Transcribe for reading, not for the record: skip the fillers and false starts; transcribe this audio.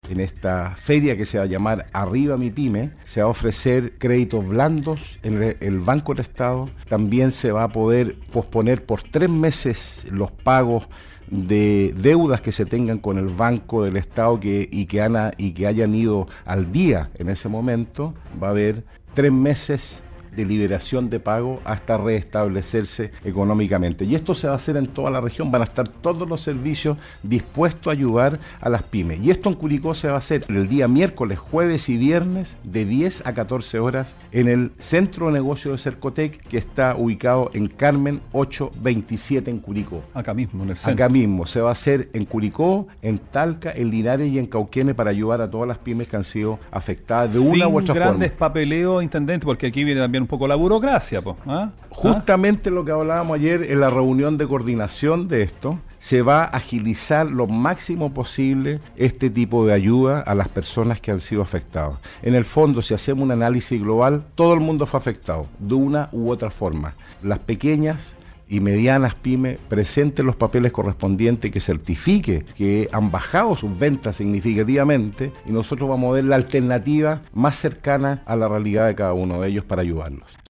en esta feria que se va a llamar Arriba Mi Pyme, se va a ofrecer créditos blandos en el Banco del Estado. También se va a poder posponer por 3 meses los pagos de deudas que se tengan con el Banco del Estado y que hayan ido al día en ese momento. Va a haber 3 meses de liberación de pago hasta restablecerse económicamente. Y esto se va a hacer en toda la región, van a estar todos los servicios dispuestos a ayudar a las pymes. Y esto en Curicó se va a hacer el día miércoles, jueves y viernes de 10 a 14 horas en el Centro de Negocio de Cercotec, que está ubicado en Carmen 827 en Curicó. Acá mismo, en el centro. Acá mismo, se va a hacer en Curicó, en Talca, en Linares y en Cauquenes para ayudar a todas las pymes que han sido afectadas de una u otra forma. Sin grandes papeleos, intendente, porque aquí viene también un poco la burocracia, pues. Justamente lo que hablábamos ayer en la reunión de coordinación de esto, se va a agilizar lo máximo posible este tipo de ayuda a las personas que han sido afectadas. En el fondo, si hacemos un análisis global, todo el mundo fue afectado, de una u otra forma. Las pequeñas y medianas pymes presenten los papeles correspondientes que certifique que han bajado sus ventas significativamente, y nosotros vamos a ver la alternativa más cercana a la realidad de cada uno de ellos para ayudarlos.